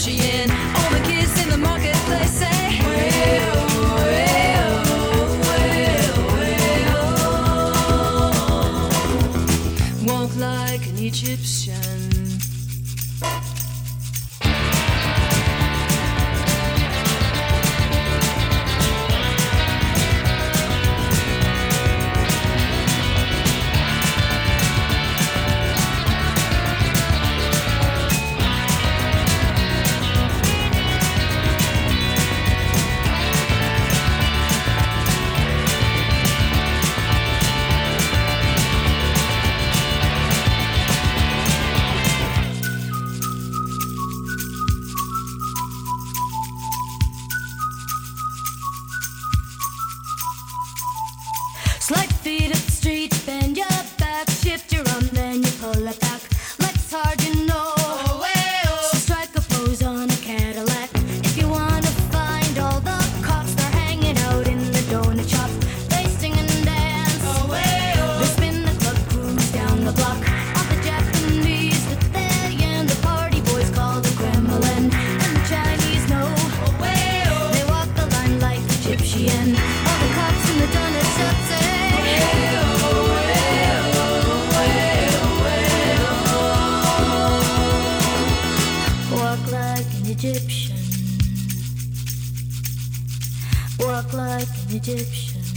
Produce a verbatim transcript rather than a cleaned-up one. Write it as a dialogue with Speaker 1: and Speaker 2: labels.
Speaker 1: Egyptian. All the kids in the marketplace say, way-oh, way-oh, way-oh, way-oh. Walk like an Egyptian. Slight feet up the street, bend your back, shift your arm, then you pull it back. Legs hard, you know. Oh, hey, oh. So strike a pose on a Cadillac. If you wanna find all the cops, they're hanging out in the donut shop. They sing and dance. Oh, hey, oh. They spin the club, cruise down the block. All the Japanese that they and the party boys call the Kremlin. And the Chinese know. Oh, hey, oh. They walk the line like Egyptian. All the cops in the donut shop say, Egyptian. Walk like an Egyptian.